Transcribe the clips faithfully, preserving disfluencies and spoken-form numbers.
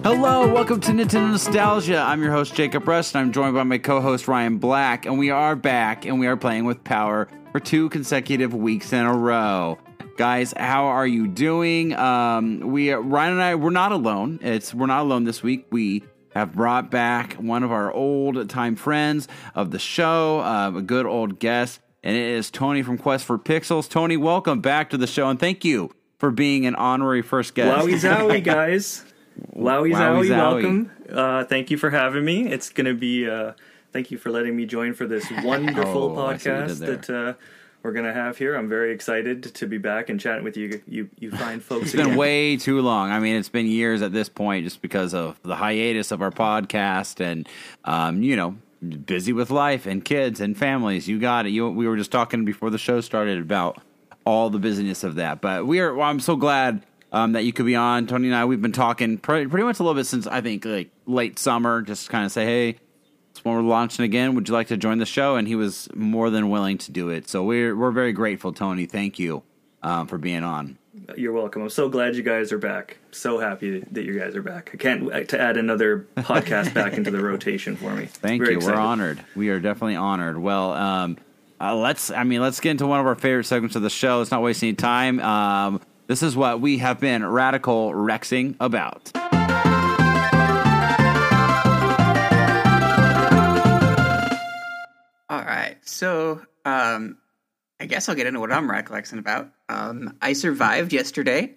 Hello, welcome to Nintendo Nostalgia. I'm your host, Jacob Rust, and I'm joined by my co-host, Ryan Black, and we are back, and we are playing with Power for two consecutive weeks in a row. Guys, how are you doing? Um, we Ryan and I, we're not alone. It's We're not alone this week. We have brought back one of our old-time friends of the show, uh, a good old guest, and it is Tony from Quest for Pixels. Tony, welcome back to the show, and thank you for being an honorary first guest. Wowie zowie, guys. Wowie zowie, welcome. Uh, thank you for having me. It's going to be, uh, thank you for letting me join for this wonderful oh, podcast that uh, we're going to have here. I'm very excited to be back and chatting with you, you, you fine folks. It's again. been way too long. I mean, it's been years at this point just because of the hiatus of our podcast and, um, you know, busy with life and kids and families. You got it. You, we were just talking before the show started about all the busyness of that. But we are, well, I'm so glad Um, that you could be on. Tony and I, we've been talking pretty, pretty much a little bit since, I think, like late summer, just kind of say, hey, it's when we're launching again. Would you like to join the show? And he was more than willing to do it. So we're we're very grateful, Tony. Thank you um, for being on. You're welcome. I'm so glad you guys are back. So happy that you guys are back. I can't wait to add another podcast back into the rotation for me. Thank very you. excited. We're honored. We are definitely honored. Well, um, uh, let's, I mean, let's get into one of our favorite segments of the show. Let's not waste any time. Um, This is what we have been radical rexing about. All right, so um, I guess I'll get into what I'm radicalizing about. Um, I survived yesterday,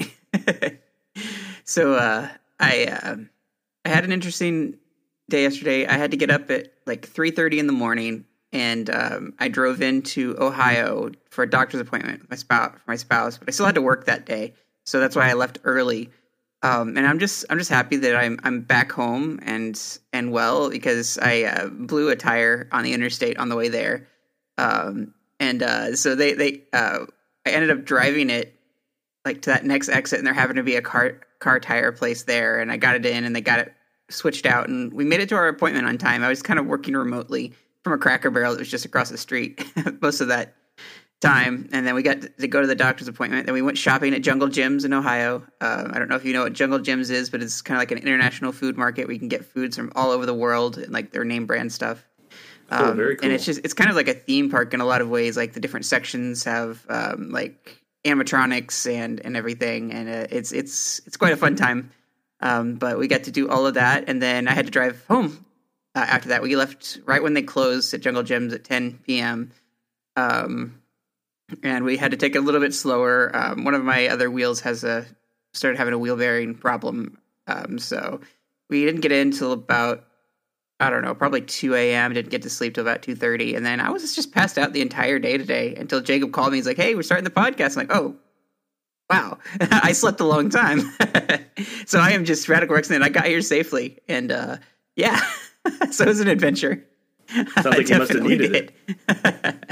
so uh, I uh, I had an interesting day yesterday. I had to get up at like three thirty in the morning, and um, I drove into Ohio for a doctor's appointment with my spouse, for my spouse, but I still had to work that day, so that's why I left early. Um, and I'm just I'm just happy that I'm I'm back home and and well, because I uh, blew a tire on the interstate on the way there, um, and uh, so they they uh, I ended up driving it like to that next exit, and there happened to be a car car tire place there, and I got it in, and they got it switched out, and we made it to our appointment on time. I was kind of working remotely from a Cracker Barrel that was just across the street most of that time, and then we got to go to the doctor's appointment. Then we went shopping at Jungle Jim's in Ohio. Uh, I don't know if you know what Jungle Jim's is, but it's kind of like an international food market where you can get foods from all over the world and like their name brand stuff. Um, oh, very cool. And it's just it's kind of like a theme park in a lot of ways. Like the different sections have um, like animatronics and and everything, and uh, it's it's it's quite a fun time. Um, but we got to do all of that, and then I had to drive home. Uh, after that, we left right when they closed at Jungle Jim's at ten p.m. Um, and we had to take it a little bit slower. Um, one of my other wheels has a started having a wheel bearing problem, um, so we didn't get in until about I don't know, probably two a.m. Didn't get to sleep till about two thirty, and then I was just passed out the entire day today until Jacob called me. He's like, "Hey, we're starting the podcast." I'm like, "Oh, wow, I slept a long time." So I am just radical Rex, and I got here safely, and uh, yeah. So it was an adventure. Sounds like you must have needed did. it.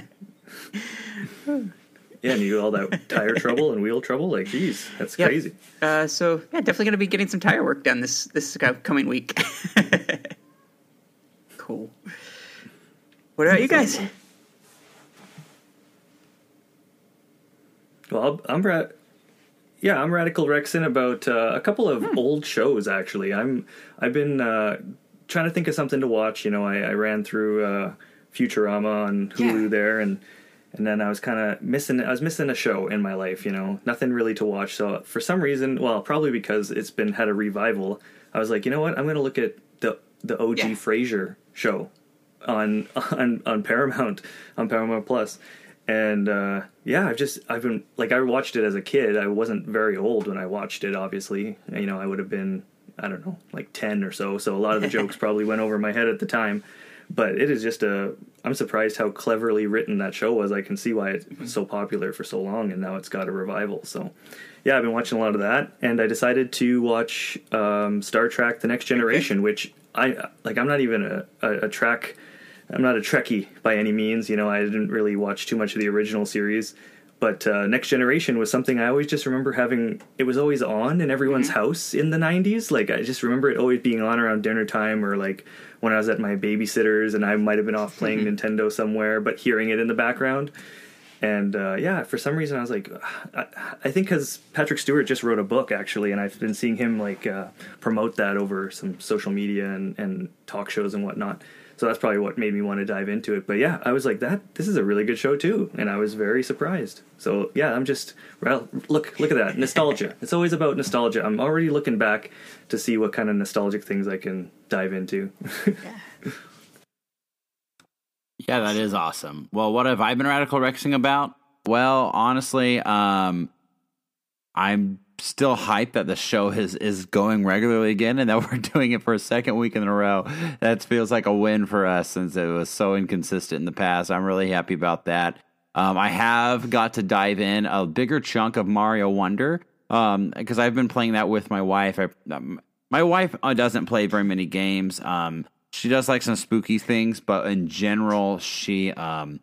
Yeah, and you do all that tire trouble and wheel trouble. Like, geez, that's yep. crazy. Uh, so yeah, definitely going to be getting some tire work done this this coming week. Cool. What about you guys? Awesome. Well, I'm ra- yeah, I'm radical Rexing about uh, a couple of hmm. old shows. Actually, I'm I've been. Uh, trying to think of something to watch. You know, I, I ran through uh, Futurama on Hulu yeah. there, and and then I was kind of missing. I was missing a show in my life. You know, nothing really to watch. So for some reason, well, probably because it's been had a revival, I was like, you know what, I'm going to look at the the O G yeah. Frasier show on on on Paramount on Paramount Plus. And uh, yeah, I've just I've been like I watched it as a kid. I wasn't very old when I watched it. Obviously, you know, I would have been. I don't know, like ten or so. So a lot of the jokes probably went over my head at the time. But it is just a... I'm surprised how cleverly written that show was. I can see why it was so popular for so long, and now it's got a revival. So, yeah, I've been watching a lot of that. And I decided to watch um, Star Trek The Next Generation, which I... Like, I'm not even a, a, a Trek... I'm not a Trekkie by any means. You know, I didn't really watch too much of the original series. But uh, Next Generation was something I always just remember having... It was always on in everyone's mm-hmm. house in the nineties. Like, I just remember it always being on around dinner time, or, like, when I was at my babysitter's and I might have been off playing mm-hmm. Nintendo somewhere, but hearing it in the background. And uh, yeah, for some reason I was like, I, I think because Patrick Stewart just wrote a book actually, and I've been seeing him like uh, promote that over some social media and, and talk shows and whatnot. So that's probably what made me want to dive into it. But yeah, I was like, that this is a really good show too, and I was very surprised. So yeah, I'm just well, look look at that nostalgia. It's always about nostalgia. I'm already looking back to see what kind of nostalgic things I can dive into. Yeah. Yeah, that is awesome. Well, what have I been Radical Rexing about? Well, honestly, um, I'm still hyped that the show is, is going regularly again and that we're doing it for a second week in a row. That feels like a win for us since it was so inconsistent in the past. I'm really happy about that. Um, I have got to dive in a bigger chunk of Mario Wonder um, because I've been playing that with my wife. I, um, my wife doesn't play very many games. Um, she does like some spooky things, but in general, she um,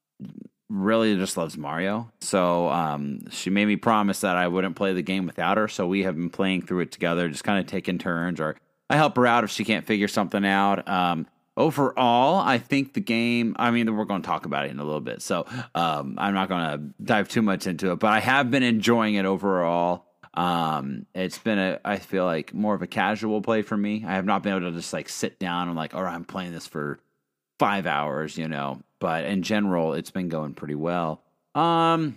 really just loves Mario. So um, she made me promise that I wouldn't play the game without her. So we have been playing through it together, just kind of taking turns, or I help her out if she can't figure something out. Um, overall, I think the game, I mean, we're going to talk about it in a little bit. So um, I'm not going to dive too much into it, but I have been enjoying it overall. Um, it's been a, I feel like more of a casual play for me. I have not been able to just like sit down and like, all right, I'm playing this for five hours, you know, but in general, it's been going pretty well. Um,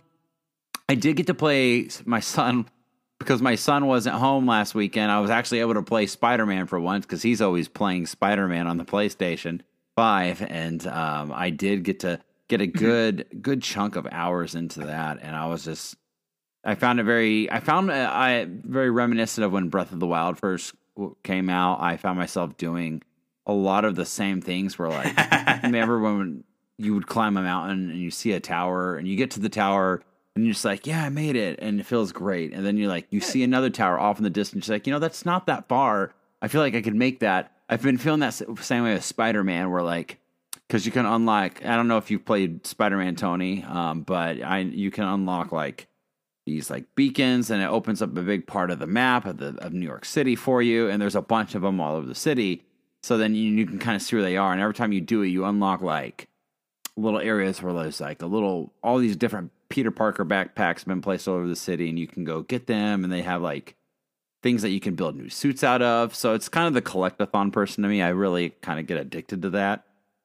I did get to play my son because my son wasn't home last weekend. I was actually able to play Spider-Man for once because he's always playing Spider-Man on the PlayStation five. And, um, I did get to get a good, good chunk of hours into that. And I was just, I found it very, I found uh, I very reminiscent of when Breath of the Wild first came out. I found myself doing a lot of the same things where like, remember when you would climb a mountain and you see a tower and you get to the tower and you're just like, yeah, I made it. And it feels great. And then you're like, you see another tower off in the distance. You're like, you know, that's not that far. I feel like I could make that. I've been feeling that same way with Spider-Man where like, cause you can unlock, I don't know if you've played Spider-Man, Tony, um, but I, you can unlock like, these like beacons, and it opens up a big part of the map of the of New York City for you, and there's a bunch of them all over the city. So then you, you can kind of see where they are, and every time you do it, you unlock like little areas where there's like a little, all these different Peter Parker backpacks have been placed all over the city, and you can go get them, and they have like things that you can build new suits out of. So it's kind of the collectathon person to me. I really kind of get addicted to that.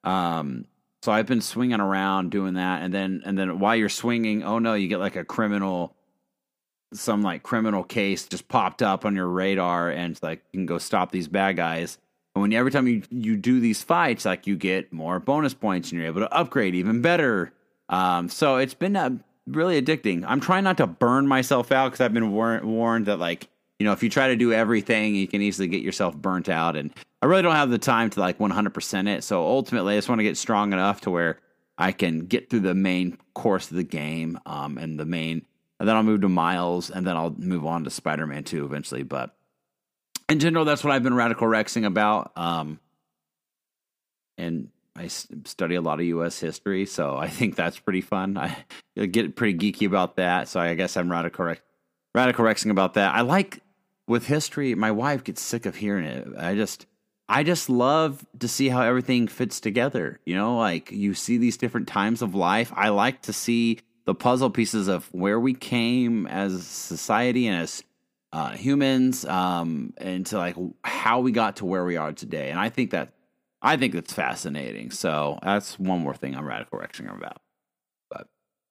Um, so I've been swinging around doing that, and then and then while you're swinging, oh no, you get like a criminal. Some like criminal case just popped up on your radar, and it's like you can go stop these bad guys. And when you, every time you, you do these fights, like you get more bonus points and you're able to upgrade even better. Um, so it's been uh, really addicting. I'm trying not to burn myself out because I've been war- warned that like, you know, if you try to do everything, you can easily get yourself burnt out. And I really don't have the time to like one hundred percent it. So ultimately I just want to get strong enough to where I can get through the main course of the game um, and the main, and then I'll move to Miles, and then I'll move on to Spider-Man two eventually. But in general, that's what I've been Radical Rexing about. Um, and I study a lot of U S history, so I think that's pretty fun. I get pretty geeky about that, so I guess I'm Radical, Rex- Radical Rexing about that. I like, with history, my wife gets sick of hearing it. I just... I just love to see how everything fits together. You know, like you see these different times of life. I like to see the puzzle pieces of where we came as a society and as uh, humans, um, and to like how we got to where we are today. And I think that I think that's fascinating. So that's one more thing I'm Radical Rexing about. But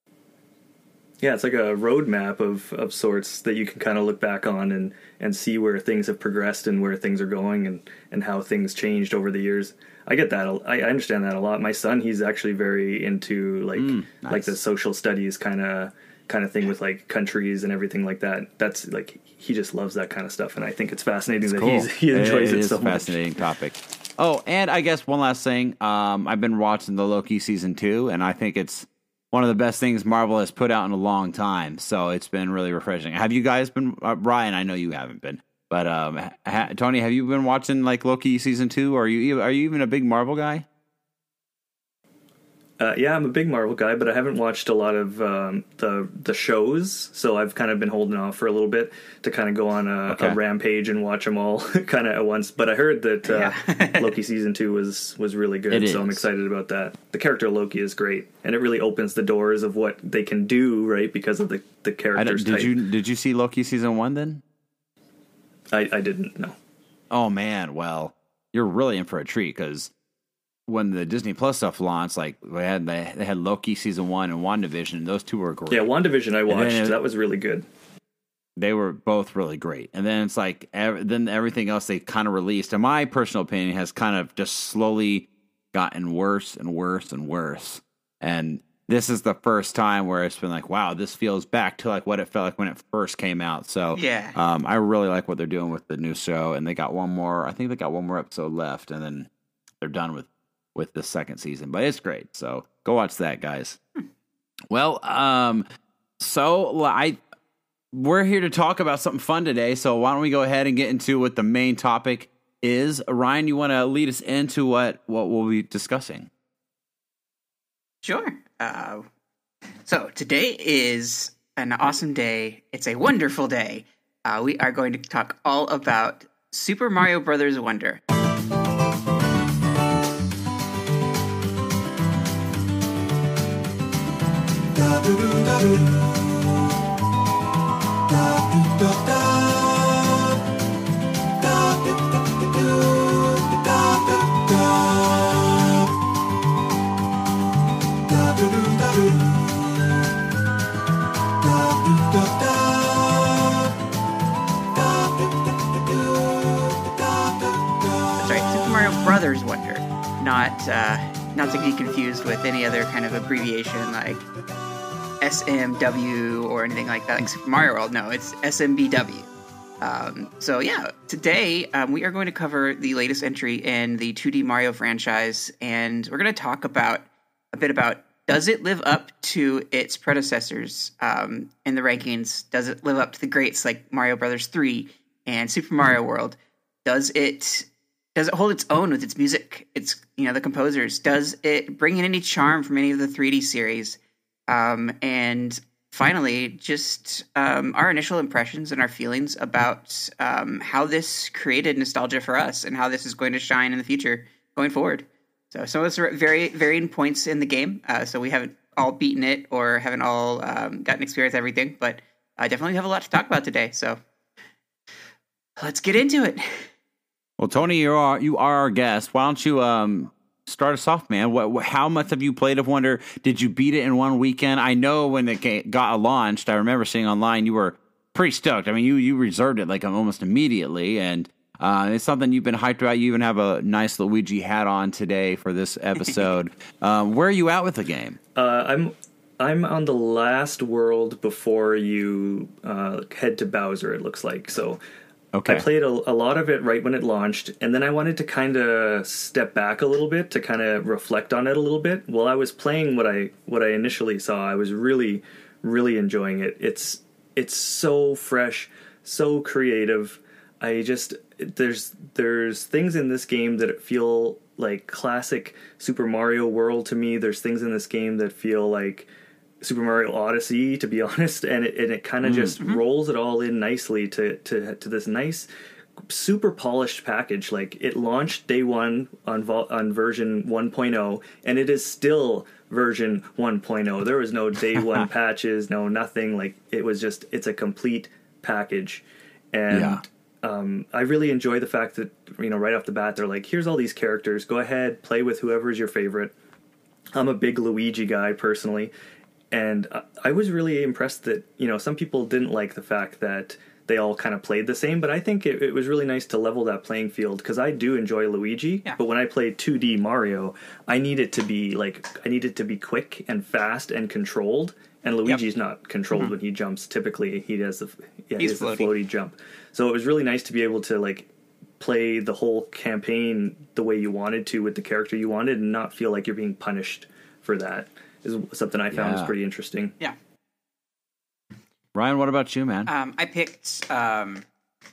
yeah, it's like a roadmap of, of sorts that you can kind of look back on and, and see where things have progressed and where things are going and, and how things changed over the years. I get that. I, I understand that a lot. My son, he's actually very into like mm, nice. like the social studies kind of kind of thing with like countries and everything like that. That's like he just loves that kind of stuff, and I think it's fascinating it's that cool. he's, he enjoys it, it, it so much. It is a fascinating topic. Oh, and I guess one last thing. Um, I've been watching the Loki season two, and I think it's one of the best things Marvel has put out in a long time. So it's been really refreshing. Have you guys been, uh, Ryan? I know you haven't been. But um, ha- Tony, have you been watching like Loki season two? Or are you are you even a big Marvel guy? Uh, yeah, I'm a big Marvel guy, but I haven't watched a lot of um, the the shows, so I've kind of been holding off for a little bit to kind of go on a, Okay. a rampage and watch them all kind of at once. But I heard that uh, Yeah. Loki season two was was really good, It so I'm is. excited about that. The character of Loki is great, and it really opens the doors of what they can do, right? Because of the the I don't- characters. did type. you did you see Loki season one then? I, I didn't know. Oh man, well, you're really in for a treat because when the Disney Plus stuff launched, like they had they, they had Loki season one and WandaVision, and those two were great. Yeah, WandaVision I watched. then it- That was really good. They were both really great, and then it's like ev- then everything else they kind of released, in my personal opinion, has kind of just slowly gotten worse and worse and worse. And this is the first time where it's been like, wow, this feels back to like what it felt like when it first came out. So Yeah. um, I really like what they're doing with the new show, and they got one more. I think they got one more episode left, and then they're done with with the second season. But it's great, so go watch that, guys. Well, um, so I we're here to talk about something fun today. So why don't we go ahead and get into what the main topic is? Ryan, you want to lead us into what what we'll be discussing? Sure. Uh, so today is an awesome day. It's a wonderful day. Uh, we are going to talk all about Super Mario Brothers Wonder. That's right, Super Mario Brothers Wonder, not uh, not to be confused with any other kind of abbreviation like S M W or anything like that, like Super Mario World. No, it's S M B W. Um, so yeah, today um, we are going to cover the latest entry in the two D Mario franchise, and we're going to talk about a bit about, does it live up to its predecessors um, in the rankings? Does it live up to the greats like Mario Brothers three and Super Mario World? Does it does it hold its own with its music? Its, you know, the composers. Does it bring in any charm from any of the three D series? Um, and finally, just um, our initial impressions and our feelings about um, how this created nostalgia for us and how this is going to shine in the future going forward. So some of us are at very varying points in the game, uh, so we haven't all beaten it or haven't all um, gotten experience everything, but I definitely have a lot to talk about today. So let's get into it. Well, Tony, you are you are our guest. Why don't you um start us off, man? What, what how much have you played of Wonder? Did you beat it in one weekend? I know when it ga- got launched, I remember seeing online you were pretty stoked. I mean, you you reserved it like almost immediately, and uh, it's something you've been hyped about. You even have a nice Luigi hat on today for this episode. um, where are you at with the game? Uh, I'm I'm on the last world before you uh, head to Bowser. It looks like so. Okay. I played a, a lot of it right when it launched, and then I wanted to kind of step back a little bit to kind of reflect on it a little bit. While I was playing what I what I initially saw, I was really, really enjoying it. It's it's so fresh, so creative. I just there's there's things in this game that feel like classic Super Mario World to me. There's things in this game that feel like Super Mario Odyssey, to be honest, and it, and it kind of mm-hmm. just rolls it all in nicely to, to to this nice, super polished package. Like, it launched day one on vo- on version one point oh, and it is still version one point oh. There was no day one patches, no nothing. Like, it was just, it's a complete package. And yeah. um, I really enjoy the fact that, you know, right off the bat, they're like, here's all these characters. Go ahead, play with whoever is your favorite. I'm a big Luigi guy, personally. And I was really impressed that, you know, some people didn't like the fact that they all kind of played the same, but I think it, it was really nice to level that playing field, because I do enjoy Luigi, yeah. but when I play two D Mario, I need it to be, like, I need it to be quick and fast and controlled, and Luigi's yep. not controlled mm-hmm. when he jumps. Typically, he has the, yeah, he has the floaty jump. So it was really nice to be able to, like, play the whole campaign the way you wanted to with the character you wanted and not feel like you're being punished for that. Is something I found yeah. was pretty interesting. Yeah. Ryan, what about you, man? Um, I picked um,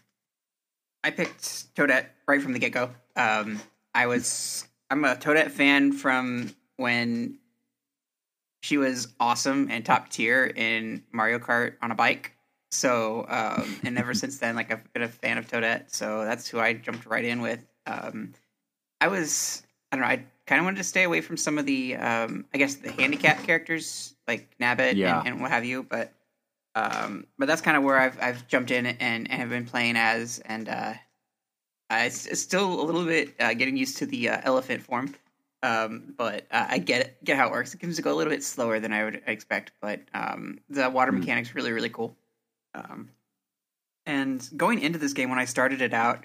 I picked Toadette right from the get go. Um, I was I'm a Toadette fan from when she was awesome and top tier in Mario Kart on a bike. So, um, and ever since then, like I've been a fan of Toadette. So that's who I jumped right in with. Um, I was, I don't know, I kind of wanted to stay away from some of the, um, I guess the handicap characters like Nabbit Yeah. and, and what have you. But, um, but that's kind of where I've I've jumped in and, and have been playing as, and uh, uh, it's, it's still a little bit uh, getting used to the uh, elephant form. Um, but uh, I get it, get how it works. It seems to go a little bit slower than I would expect, but um, the water Mm. mechanic's really, really cool. Um, and going into this game, when I started it out,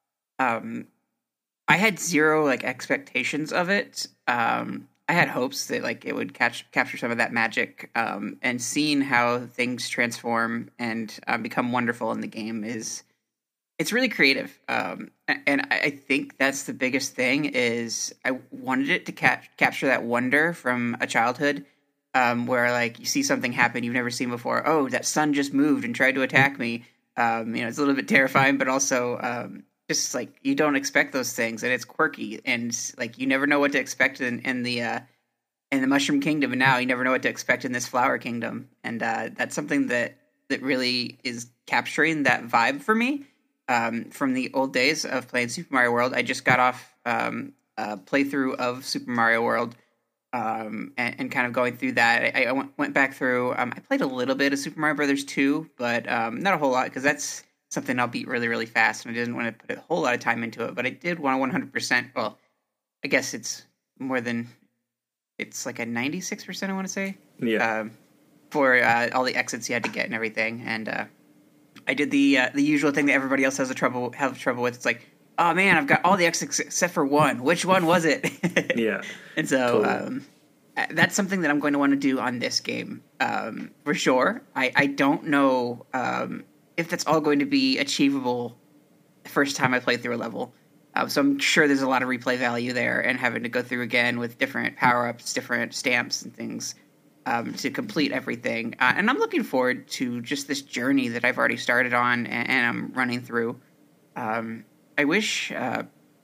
um, I had zero like expectations of it. Um, I had hopes that like it would catch capture some of that magic. Um, and seeing how things transform and uh, become wonderful in the game is it's really creative. Um, and I I think that's the biggest thing is I wanted it to cap- capture that wonder from a childhood. Um, where like you see something happen you've never seen before. Oh, that sun just moved and tried to attack me. Um, you know, it's a little bit terrifying, but also um, just like you don't expect those things, and it's quirky, and like you never know what to expect in, in the uh, in the Mushroom Kingdom, and now you never know what to expect in this Flower Kingdom, and uh, that's something that that really is capturing that vibe for me um, from the old days of playing Super Mario World. I just got off um, a playthrough of Super Mario World. Um, and, and kind of going through that, I, I went, went back through. Um, I played a little bit of Super Mario Brothers two, but um, not a whole lot because that's something I'll beat really, really fast, and I didn't want to put a whole lot of time into it. But I did want to one hundred percent. Well, I guess it's more than it's like a ninety-six percent. I want to say, Yeah. um, for uh, all the exits you had to get and everything. And uh, I did the uh, the usual thing that everybody else has a trouble have trouble with. It's like, oh man, I've got all the exits except for one. Which one was it? Yeah. And so Totally. um, uh, that's something that I'm going to want to do on this game um, for sure. I, I don't know um, if that's all going to be achievable the first time I play through a level. Uh, so I'm sure there's a lot of replay value there and having to go through again with different power-ups, different stamps and things um, to complete everything. Uh, and I'm looking forward to just this journey that I've already started on and, and I'm running through. Um, I wish... Uh,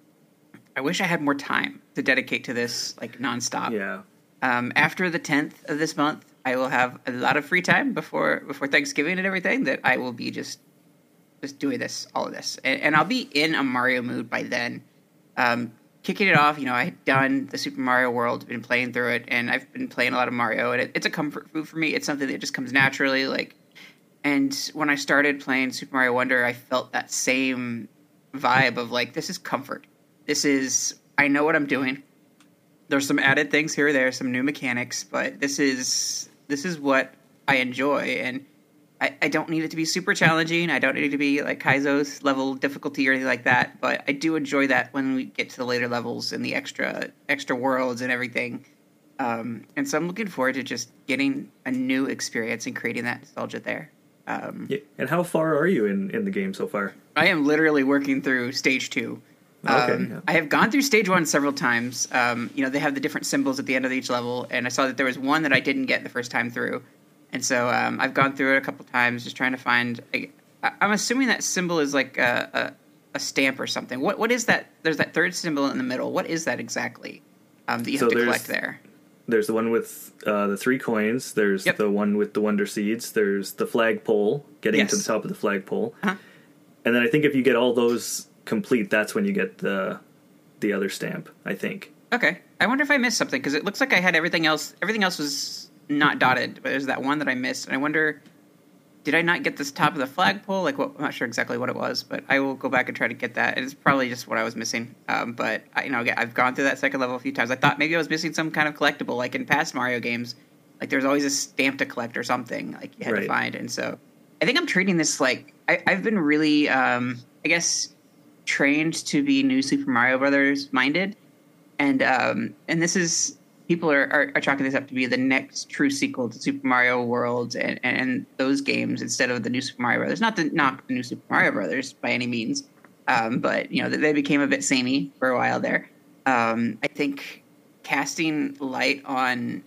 I wish I had more time to dedicate to this, like, nonstop. Yeah. Um, after the tenth of this month, I will have a lot of free time before before Thanksgiving and everything that I will be just just doing this, all of this. And, and I'll be in a Mario mood by then. Um, kicking it off, you know, I had done the Super Mario World, been playing through it, and I've been playing a lot of Mario, and it, it's a comfort food for me. It's something that just comes naturally, like... And when I started playing Super Mario Wonder, I felt that same vibe of, like, this is comfort. This is, I know what I'm doing. There's some added things here or there, some new mechanics, but this is this is what I enjoy, and I, I don't need it to be super challenging. I don't need it to be like Kaizo's level difficulty or anything like that, but I do enjoy that when we get to the later levels and the extra extra worlds and everything. Um, and so I'm looking forward to just getting a new experience and creating that nostalgia there. Um, Yeah. And how far are you in, in the game so far? I am literally working through stage two. Okay, Um, yeah. I have gone through stage one several times. Um, you know, they have the different symbols at the end of each level, and I saw that there was one that I didn't get the first time through. And so um, I've gone through it a couple times just trying to find... I, I'm assuming that symbol is like a, a, a stamp or something. What What is that? There's that third symbol in the middle. What is that exactly um, that you So have to there's- collect there? There's the one with uh, the three coins. There's Yep. the one with the Wonder Seeds. There's the flagpole, getting to Yes. the top of the flagpole. Uh-huh. And then I think if you get all those complete, that's when you get the the other stamp, I think. Okay. I wonder if I missed something, because it looks like I had everything else. Everything else was not dotted, but there's that one that I missed. And I wonder, did I not get this top of the flagpole? Like, what, I'm not sure exactly what it was, but I will go back and try to get that. It's probably just what I was missing. Um, but, I, you know, again, I've gone through that second level a few times. I thought maybe I was missing some kind of collectible, like in past Mario games. Like, there's always a stamp to collect or something, like, you had Right. to find. And so I think I'm treating this like, I, I've been really, um, I guess, trained to be new Super Mario Brothers minded. And um, and this is, people are, are, are chalking this up to be the next true sequel to Super Mario World and, and, and those games instead of the new Super Mario Brothers. Not the, not the new Super Mario Brothers by any means, um, but, you know, they became a bit samey for a while there. Um, I think casting light on...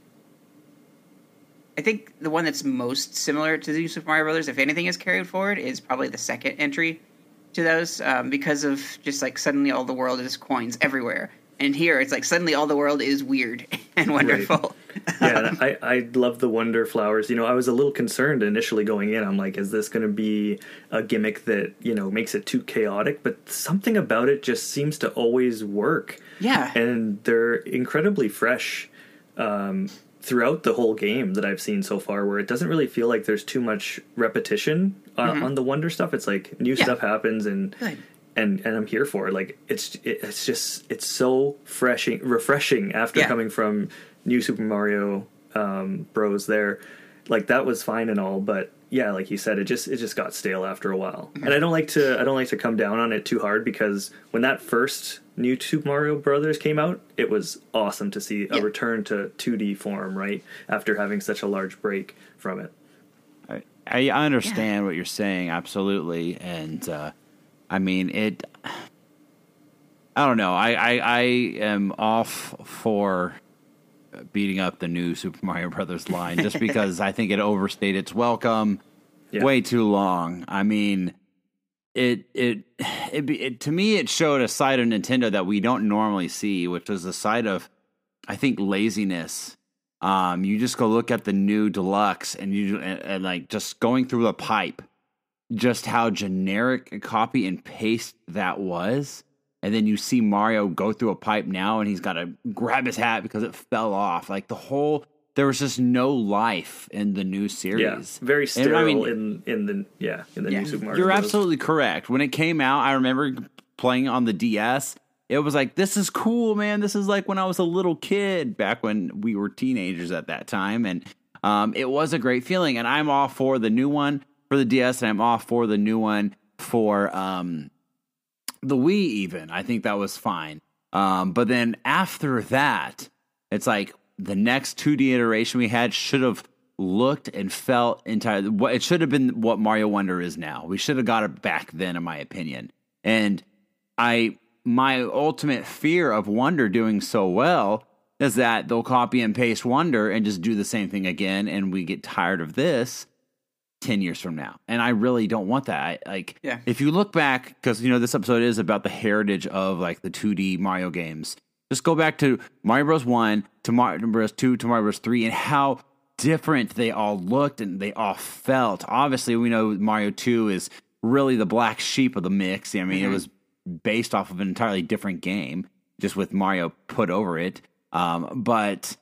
I think the one that's most similar to the new Super Mario Brothers, if anything is carried forward, is probably the second entry to those, um, because of just like suddenly all the world is coins everywhere. And here it's like suddenly all the world is weird and wonderful. Yeah, and I, I love the Wonder Flowers. You know, I was a little concerned initially going in. I'm like, is this going to be a gimmick that, you know, makes it too chaotic? But something about it just seems to always work. Yeah. And they're incredibly fresh um, throughout the whole game that I've seen so far, where it doesn't really feel like there's too much repetition uh, mm-hmm. on the Wonder stuff. It's like new yeah. stuff happens and... Good. And and I'm here for it. Like it's it, it's just it's so freshing, refreshing after yeah. coming from New Super Mario um, Bros. There, like that was fine and all, but yeah, like you said, it just it just got stale after a while. Mm-hmm. And I don't like to I don't like to come down on it too hard, because when that first New Super Mario Brothers came out, it was awesome to see a yeah. return to two D form, right, after having such a large break from it. I I understand yeah. what you're saying, absolutely, and. Uh, I mean, it, I don't know. I, I, I am off for beating up the new Super Mario Brothers line just because I think it overstayed its welcome yeah. way too long. I mean, it, it, it, it, to me, it showed a side of Nintendo that we don't normally see, which was a side of, I think, laziness. Um, you just go look at the new Deluxe and you, and, and like just going through the pipe. Just how generic a copy and paste that was. And then you see Mario go through a pipe now and he's got to grab his hat because it fell off. Like the whole, there was just no life in the new series. Yeah, very sterile I mean, in, in the, yeah, in the yeah, new Super Mario You're Bros. Absolutely correct. When it came out, I remember playing on the D S. It was like, this is cool, man. This is like when I was a little kid back when we were teenagers at that time. And um, it was a great feeling. And I'm all for the new one. For the D S, and I'm off for the new one for um, the Wii even. I think that was fine. Um, but then after that, it's like the next two D iteration we had should have looked and felt entirely... It should have been what Mario Wonder is now. We should have got it back then, in my opinion. And I, my ultimate fear of Wonder doing so well is that they'll copy and paste Wonder and just do the same thing again, and we get tired of this ten years from now. And I really don't want that. I, like, yeah. if you look back, because, you know, this episode is about the heritage of, like, the two D Mario games. Just go back to Mario Bros. one, to Mario Bros. two, to Mario Bros. three, and how different they all looked and they all felt. Obviously, we know Mario two is really the black sheep of the mix. I mean, mm-hmm. it was based off of an entirely different game, just with Mario put over it. Um, but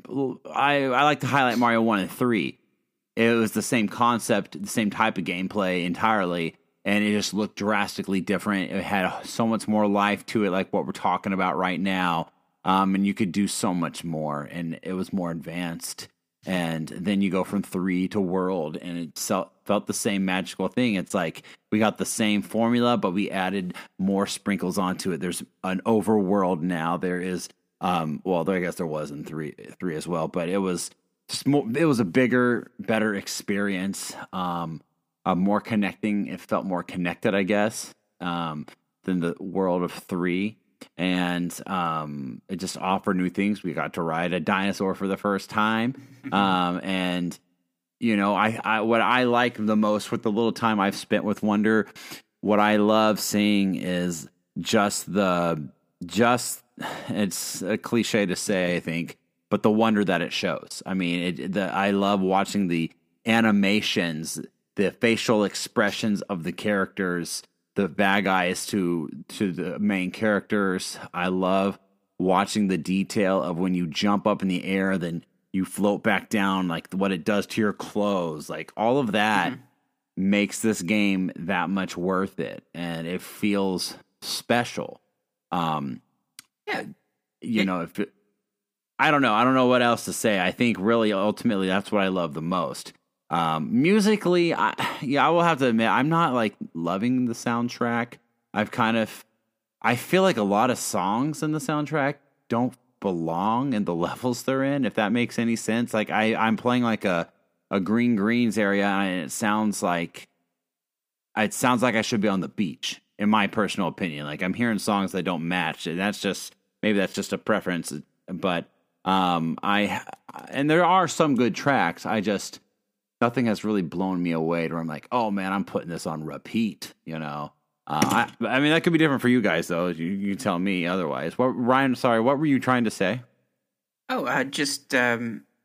I, I like to highlight Mario one and three. It was the same concept, the same type of gameplay entirely, and it just looked drastically different. It had so much more life to it, like what we're talking about right now, um, and you could do so much more, and it was more advanced. And then you go from three to World, and it felt the same magical thing. It's like we got the same formula, but we added more sprinkles onto it. There's an overworld now. There is, um, well, I guess there was in three, three as well, but it was... It was a bigger, better experience, um, uh, more connecting. It felt more connected, I guess, um, than the world of three. And um, it just offered new things. We got to ride a dinosaur for the first time. Um, and, you know, I, I what I like the most with the little time I've spent with Wonder, what I love seeing is just the, just, it's a cliche to say, I think, but the wonder that it shows. I mean, it, the, I love watching the animations, the facial expressions of the characters, the bad guys to to the main characters. I love watching the detail of when you jump up in the air, then you float back down, like what it does to your clothes. Like all of that mm-hmm. makes this game that much worth it, and it feels special. Um, yeah, you it, know, if it, I don't know. I don't know what else to say. I think really, ultimately, that's what I love the most. Um, musically, I, yeah, I will have to admit, I'm not like loving the soundtrack. I've kind of, I feel like a lot of songs in the soundtrack don't belong in the levels they're in, if that makes any sense. Like I, I'm playing like a, a Green Greens area, and it sounds like, it sounds like I should be on the beach, in my personal opinion. Like I'm hearing songs that don't match, and that's just, maybe that's just a preference, but Um, I, and there are some good tracks. I just, nothing has really blown me away to where I'm like, oh man, I'm putting this on repeat, you know? Uh, I, I mean, that could be different for you guys though. You, you tell me otherwise. What, Ryan, sorry, what were you trying to say? Oh, uh, just, um,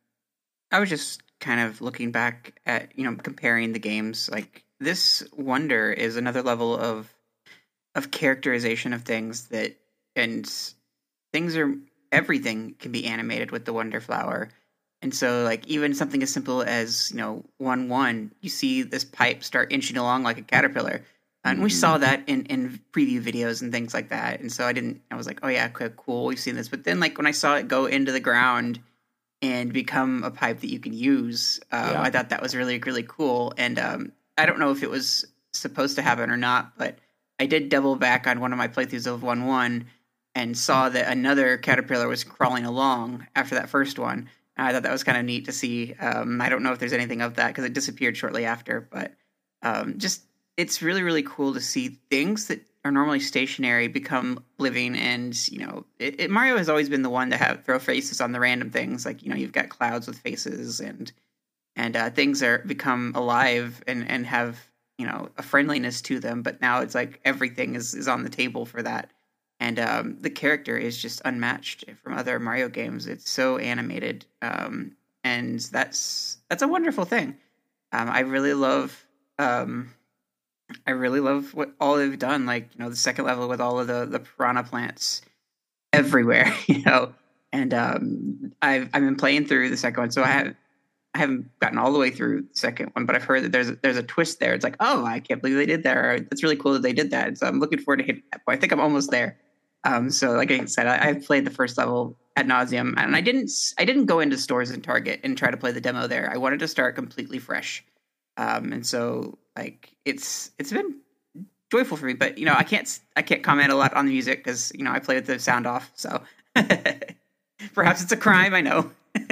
I was just kind of looking back at, you know, comparing the games. Like, this Wonder is another level of of characterization of things that, and things are, everything can be animated with the Wonder Flower. And so, like, even something as simple as, you know, one one, you see this pipe start inching along like a caterpillar. And we saw that in, in preview videos and things like that. And so I didn't, I was like, oh yeah, okay, cool, we've seen this. But then, like, when I saw it go into the ground and become a pipe that you can use, um, yeah. I thought that was really, really cool. And um, I don't know if it was supposed to happen or not, but I did double back on one of my playthroughs of one one and saw that another caterpillar was crawling along after that first one. And I thought that was kind of neat to see. Um, I don't know if there's anything of that because it disappeared shortly after, but um, just, it's really, really cool to see things that are normally stationary become living. And, you know, it, it, Mario has always been the one to have throw faces on the random things. Like, you know, you've got clouds with faces and and uh, things are become alive and, and have, you know, a friendliness to them. But now it's like everything is, is on the table for that. And um, the character is just unmatched from other Mario games. It's so animated. Um, and that's that's a wonderful thing. Um, I really love... Um, I really love what all they've done. Like, you know, the second level with all of the, the piranha plants everywhere, you know, and um, I've, I've been playing through the second one. So I haven't, I haven't gotten all the way through the second one, but I've heard that there's, a, there's a twist there. It's like, oh, I can't believe they did that. Or, that's really cool that they did that. So I'm looking forward to hitting that point. I think I'm almost there. Um, so like I said, I, I've played the first level ad nauseum, and I didn't, I didn't go into stores and Target and try to play the demo there. I wanted to start completely fresh. Um, and so like, it's, it's been joyful for me, but you know, I can't, I can't comment a lot on the music because, you know, I play with the sound off. So perhaps it's a crime. I know.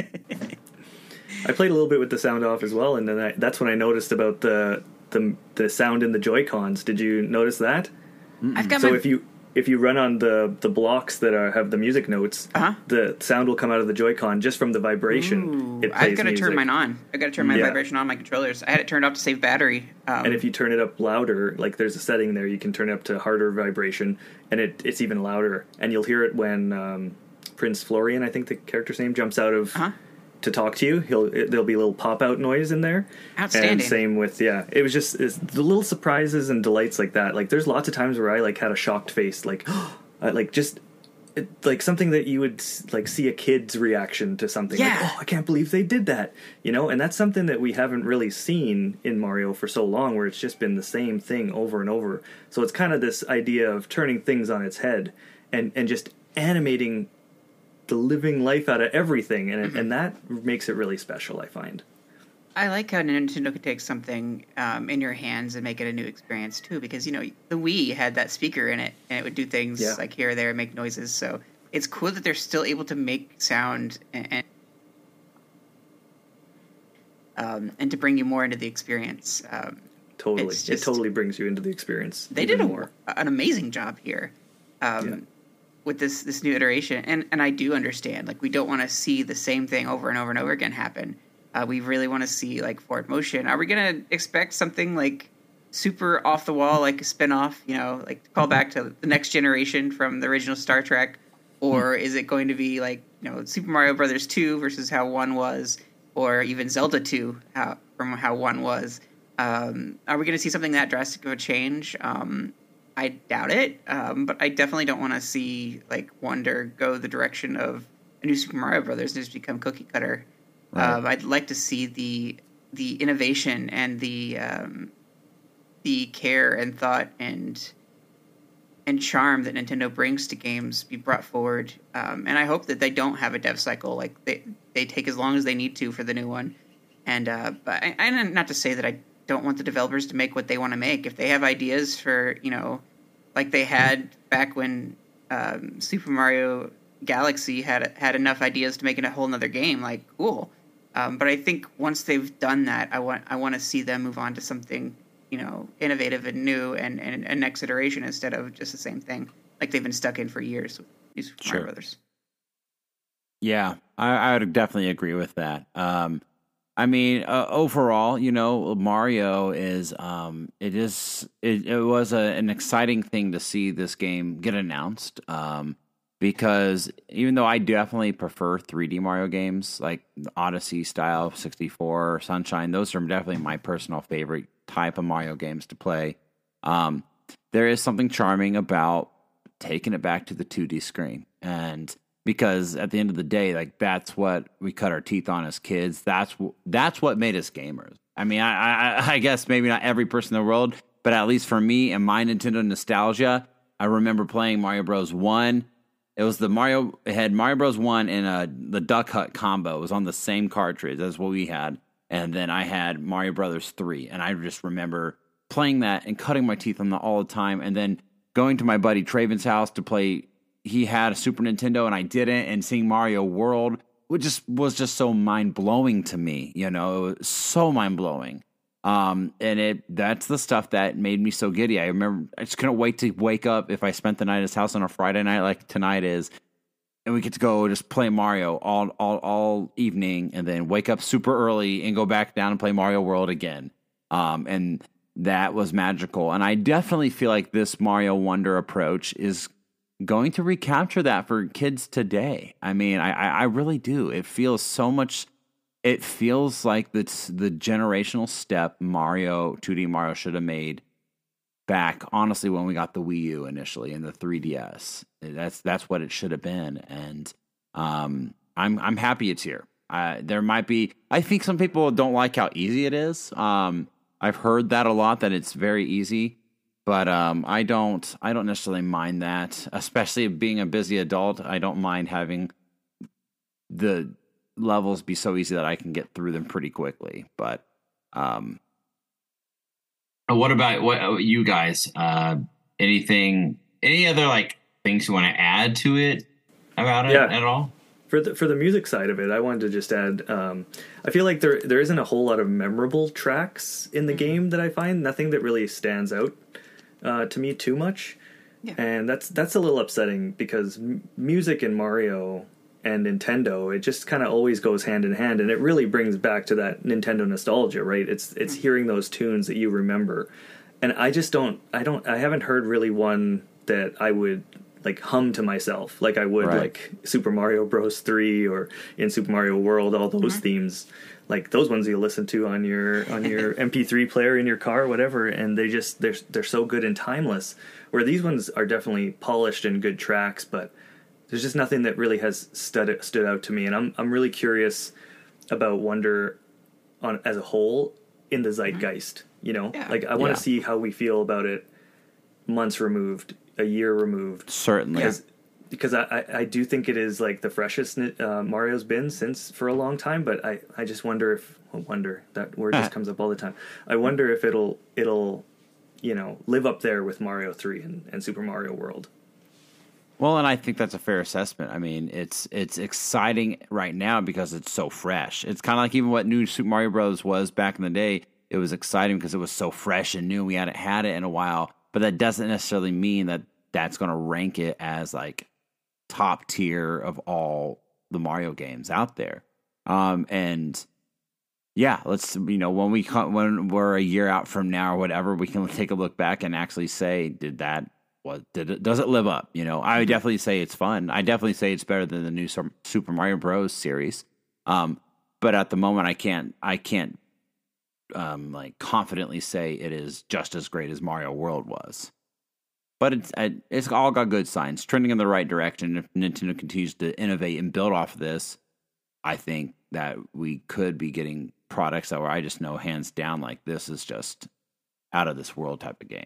I played a little bit with the sound off as well. And then I, that's when I noticed about the, the, the sound in the Joy-Cons. Did you notice that? Mm-mm. I've got so my... if you, if you run on the, the blocks that are, have the music notes, uh-huh. the sound will come out of the Joy-Con just from the vibration. Ooh, it plays I've got to turn mine on. I've got to turn my yeah. vibration on my controllers. I had it turned off to save battery. Um, and if you turn it up louder, like there's a setting there, you can turn it up to harder vibration, and it, it's even louder. And you'll hear it when um, Prince Florian, I think the character's name, jumps out of... Uh-huh. to talk to you. He'll it, there'll be a little pop-out noise in there. Outstanding. And same with, yeah, it was just it's the little surprises and delights like that. Like, there's lots of times where I, like, had a shocked face, like, like, just, it, like, something that you would, like, see a kid's reaction to something. Yeah. Like, oh, I can't believe they did that. You know, and that's something that we haven't really seen in Mario for so long, where it's just been the same thing over and over. So it's kind of this idea of turning things on its head and, and just animating the living life out of everything, and mm-hmm. and that makes it really special, I find. I like how Nintendo could take something um, in your hands and make it a new experience too, because, you know, the Wii had that speaker in it and it would do things yeah. like here or there and make noises. So it's cool that they're still able to make sound and and, um, and to bring you more into the experience. Um, totally, just, it totally brings you into the experience. They did a, more. an amazing job here. Um, yeah. with this this new iteration, and and I do understand, like, we don't want to see the same thing over and over and over again happen. Uh, we really want to see, like, forward motion. Are we gonna expect something like super off the wall, like a spinoff, you know, like call back to the Next Generation from the original Star Trek, or is it going to be like, you know, Super Mario Brothers two versus how one was, or even Zelda two how, from how one was? Um, are we going to see something that drastic of a change? Um, I doubt it, um, but I definitely don't want to see, like, Wonder go the direction of a new Super Mario Brothers and just become cookie cutter. Right. Um, I'd like to see the the innovation and the um, the care and thought and and charm that Nintendo brings to games be brought forward. Um, and I hope that they don't have a dev cycle. Like, they they take as long as they need to for the new one. And uh, but I, and not to say that I don't want the developers to make what they want to make. If they have ideas for, you know, like they had back when um, Super Mario Galaxy had had enough ideas to make it a whole nother game, like, cool. Um, but I think once they've done that, I want I want to see them move on to something, you know, innovative and new and, and a next iteration instead of just the same thing like they've been stuck in for years with new Super sure. Mario Brothers. Yeah, I, I would definitely agree with that. Um, I mean, uh, overall, you know, Mario is, um, it is, it, it was a, an exciting thing to see this game get announced. Um, because even though I definitely prefer three D Mario games like Odyssey style, sixty-four, Sunshine, those are definitely my personal favorite type of Mario games to play. Um, there is something charming about taking it back to the two D screen. And because at the end of the day, like that's what we cut our teeth on as kids. That's that's what made us gamers. I mean, I, I, I guess maybe not every person in the world, but at least for me and my Nintendo nostalgia, I remember playing Mario Bros. one. It was the Mario, it had Mario Bros. one and uh, the Duck Hunt combo. It was on the same cartridge as what we had. And then I had Mario Brothers three. And I just remember playing that and cutting my teeth on that all the time. And then going to my buddy Traven's house to play. He had a Super Nintendo and I didn't. And seeing Mario World, which just was just so mind blowing to me. You know, it was so mind blowing. Um, and it that's the stuff that made me so giddy. I remember I just couldn't wait to wake up if I spent the night at his house on a Friday night like tonight is, and we get to go just play Mario all all all evening, and then wake up super early and go back down and play Mario World again. Um, and that was magical. And I definitely feel like this Mario Wonder approach is going to recapture that for kids today. I mean, I I, I really do. It feels so much. It feels like that's the generational step Mario, two D Mario should have made back, honestly, when we got the Wii U initially and the three D S. That's that's what it should have been, and um, I'm I'm happy it's here. Uh, there might be, I think some people don't like how easy it is. Um, I've heard that a lot, that it's very easy, but um, I don't I don't necessarily mind that, especially being a busy adult. I don't mind having the levels be so easy that I can get through them pretty quickly. But um what about what you guys? Uh, anything? Any other like things you want to add to it about it Yeah. at all? For the for the music side of it, I wanted to just add. Um, I feel like there there isn't a whole lot of memorable tracks in the game that I find. Nothing that really stands out uh, to me too much, Yeah. and that's that's a little upsetting because m- music in Mario and Nintendo, it just kind of always goes hand in hand, and it really brings back to that Nintendo nostalgia, right? It's it's hearing those tunes that you remember, and I just don't, I don't, I haven't heard really one that I would like hum to myself like I would Right. like Super Mario Bros. three or in Super Mario World, all those Mm-hmm. themes, like those ones you listen to on your on your M P three player in your car, whatever, and they just they're they're so good and timeless. Where these ones are definitely polished and good tracks, but there's just nothing that really has stood stood out to me, and I'm I'm really curious about Wonder on as a whole in the zeitgeist. You know, Yeah. like I want to Yeah. see how we feel about it months removed, a year removed, certainly. because because I, I I do think it is like the freshest uh, Mario's been since for a long time. But I I just wonder if well, wonder that word just comes up all the time. I wonder if it'll it'll you know live up there with Mario three and, and Super Mario World. Well, and I think that's a fair assessment. I mean, it's it's exciting right now because it's so fresh. It's kind of like even what New Super Mario Bros. Was back in the day. It was exciting because it was so fresh and new. We hadn't had it in a while, but that doesn't necessarily mean that that's going to rank it as like top tier of all the Mario games out there. Um, and yeah, let's you know when we come, when we're a year out from now or whatever, we can take a look back and actually say, did that what did it does it live up? You know, I would definitely say it's fun. I definitely say it's better than the new Sur- Super Mario Bros. Series. Um, but at the moment, I can't I can't um, like confidently say it is just as great as Mario World was. But it's it's all got good signs, trending in the right direction. If Nintendo continues to innovate and build off of this, I think that we could be getting products that where I just know hands down like this is just out of this world type of game.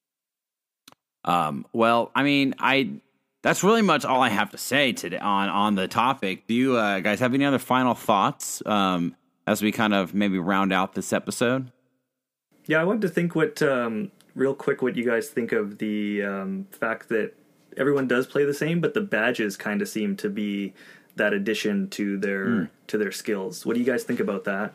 Um, well, I mean, I that's really much all I have to say today on on the topic. Do you uh, guys have any other final thoughts um, as we kind of maybe round out this episode? Yeah, I wanted to think what, um, real quick, what you guys think of the um, fact that everyone does play the same, but the badges kind of seem to be that addition to their mm. to their skills. What do you guys think about that?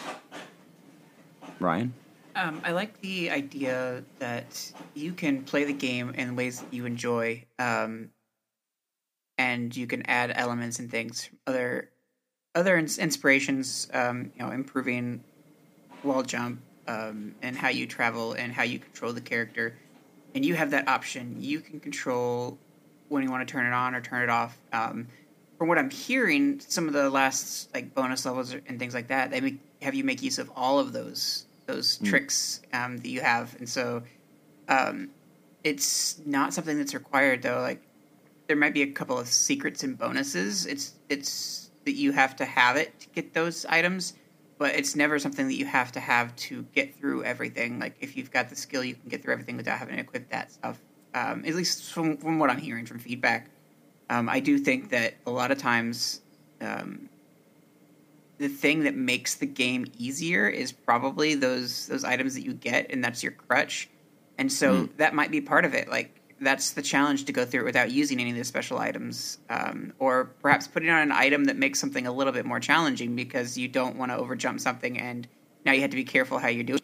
Ryan? Um, I like the idea that you can play the game in ways that you enjoy, um, and you can add elements and things, other other ins- inspirations, um, you know, improving wall jump, um, and how you travel and how you control the character. And you have that option. You can control when you want to turn it on or turn it off. Um, from what I'm hearing, some of the last like bonus levels and things like that, they make, have you make use of all of those those mm. tricks um, that you have, and so um, it's not something that's required though. Like there might be a couple of secrets and bonuses. It's it's that you have to have it to get those items, but it's never something that you have to have to get through everything. Like if you've got the skill, you can get through everything without having to equip that stuff. Um, at least from, from what I'm hearing from feedback. Um, I do think that a lot of times um, the thing that makes the game easier is probably those those items that you get, and that's your crutch. And so mm. that might be part of it. Like that's the challenge to go through it without using any of the special items, um, or perhaps putting on an item that makes something a little bit more challenging because you don't want to overjump something, and now you have to be careful how you do it.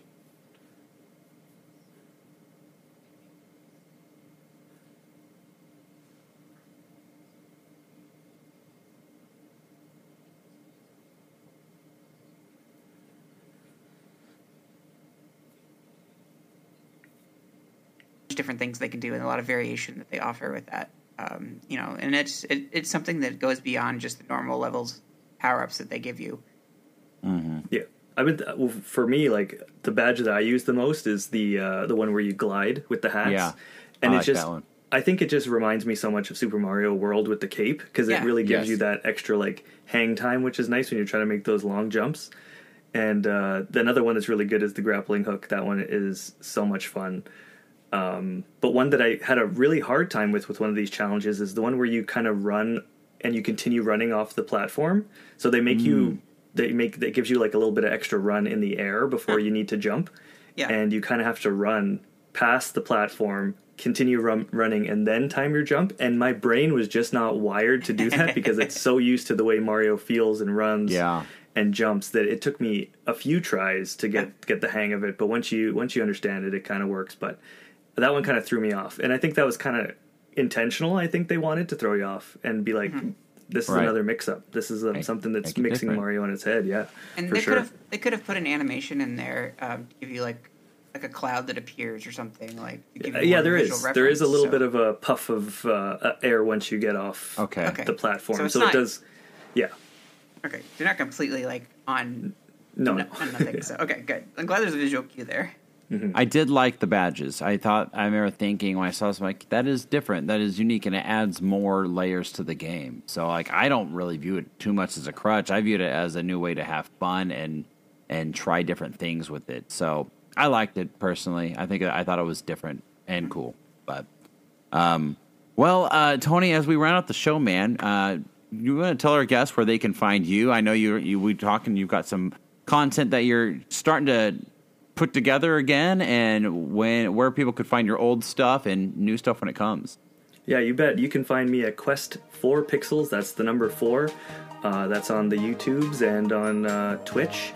Different things they can do and a lot of variation that they offer with that, um, you know, and it's it, it's something that goes beyond just the normal levels power-ups that they give you. Mm-hmm. Yeah, I mean, well, for me, like the badge that I use the most is the uh, the one where you glide with the hats. Yeah, and I it like just that one. I think it just reminds me so much of Super Mario World with the cape because yeah. it really gives yes. you that extra like hang time, which is nice when you're trying to make those long jumps. And uh, the another one that's really good is the grappling hook. That one is so much fun. Um, but one that I had a really hard time with with one of these challenges is the one where you kind of run and you continue running off the platform. So they make mm. you, they make, that gives you like a little bit of extra run in the air before huh. you need to jump. Yeah. And you kind of have to run past the platform, continue run, running, and then time your jump. And my brain was just not wired to do that because it's so used to the way Mario feels and runs. Yeah. And jumps that it took me a few tries to get, get the hang of it. But once you once you understand it, it kind of works. But that one kind of threw me off. And I think that was kind of intentional. I think they wanted to throw you off and be like, mm-hmm. this is right. another mix-up. This is um, make, something that's mixing different. Mario on its head, yeah, and for they sure. could have they could have put an animation in there um, to give you like like a cloud that appears or something. like to give you Yeah, there is. There is a little so. bit of a puff of uh, air once you get off okay. Okay. the platform. So, so not, it does, yeah. Okay, you're not completely like on no, no, no. on nothing. yeah. So okay, good. I'm glad there's a visual cue there. Mm-hmm. I did like the badges. I thought, I remember thinking when I saw this, like, that is different. That is unique, and it adds more layers to the game. So, like, I don't really view it too much as a crutch. I viewed it as a new way to have fun and and try different things with it. So, I liked it personally. I think I thought it was different and cool. But, um, well, uh, Tony, as we round out the show, man, uh, you want to tell our guests where they can find you? I know you you we talking. You've got some content that you're starting to put together again, and when where people could find your old stuff and new stuff when it comes. Yeah, you bet. You can find me at Quest four Pixels. That's the number four. Uh, that's on the YouTubes and on uh, Twitch.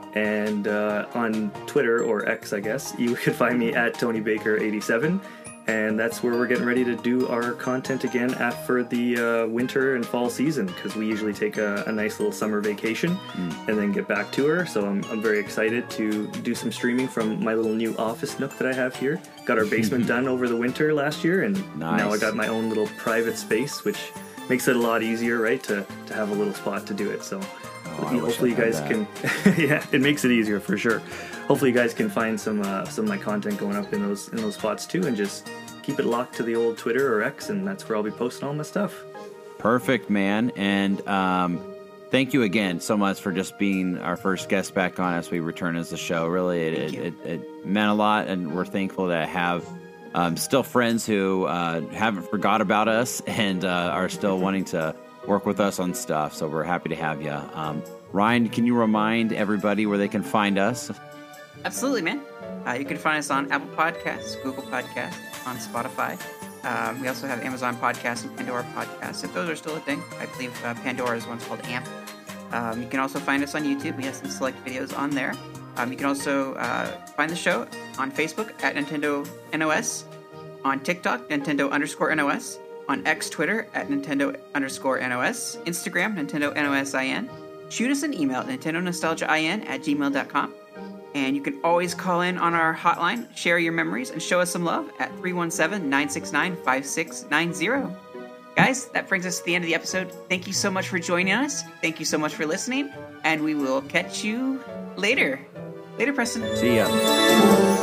And uh, on Twitter, or X, I guess, you could find me at Tony Baker eighty-seven. And that's where we're getting ready to do our content again at, for the uh, winter and fall season, because we usually take a, a nice little summer vacation mm. and then get back to her. So I'm, I'm very excited to do some streaming from my little new office nook that I have here. Got our basement done over the winter last year, and nice. Now I got my own little private space, which makes it a lot easier, right, to, to have a little spot to do it. So oh, hopefully you guys can, yeah, it makes it easier for sure. Hopefully you guys can find some uh, some of my content going up in those in those spots too, and just keep it locked to the old Twitter or X, and that's where I'll be posting all my stuff. Perfect, man. And um, thank you again so much for just being our first guest back on as we return as the show. Really, it it, it, it meant a lot, and we're thankful to have um, still friends who uh, haven't forgot about us and uh, are still wanting to work with us on stuff. So we're happy to have you. Um, Ryan, can you remind everybody where they can find us? Absolutely, man. Uh, you can find us on Apple Podcasts, Google Podcasts, on Spotify. Um, we also have Amazon Podcasts and Pandora Podcasts, if those are still a thing. I believe uh, Pandora is one's called AMP. Um, you can also find us on YouTube. We have some select videos on there. Um, you can also uh, find the show on Facebook at Nintendo N O S, on TikTok, Nintendo underscore N O S, on X Twitter at Nintendo underscore N O S, Instagram, Nintendo N O S I N. Shoot us an email at Nintendo Nostalgia I N at gmail dot com. And you can always call in on our hotline, share your memories, and show us some love at three one seven, nine six nine, five six nine zero. Guys, that brings us to the end of the episode. Thank you so much for joining us. Thank you so much for listening. And we will catch you later. Later, Preston. See ya.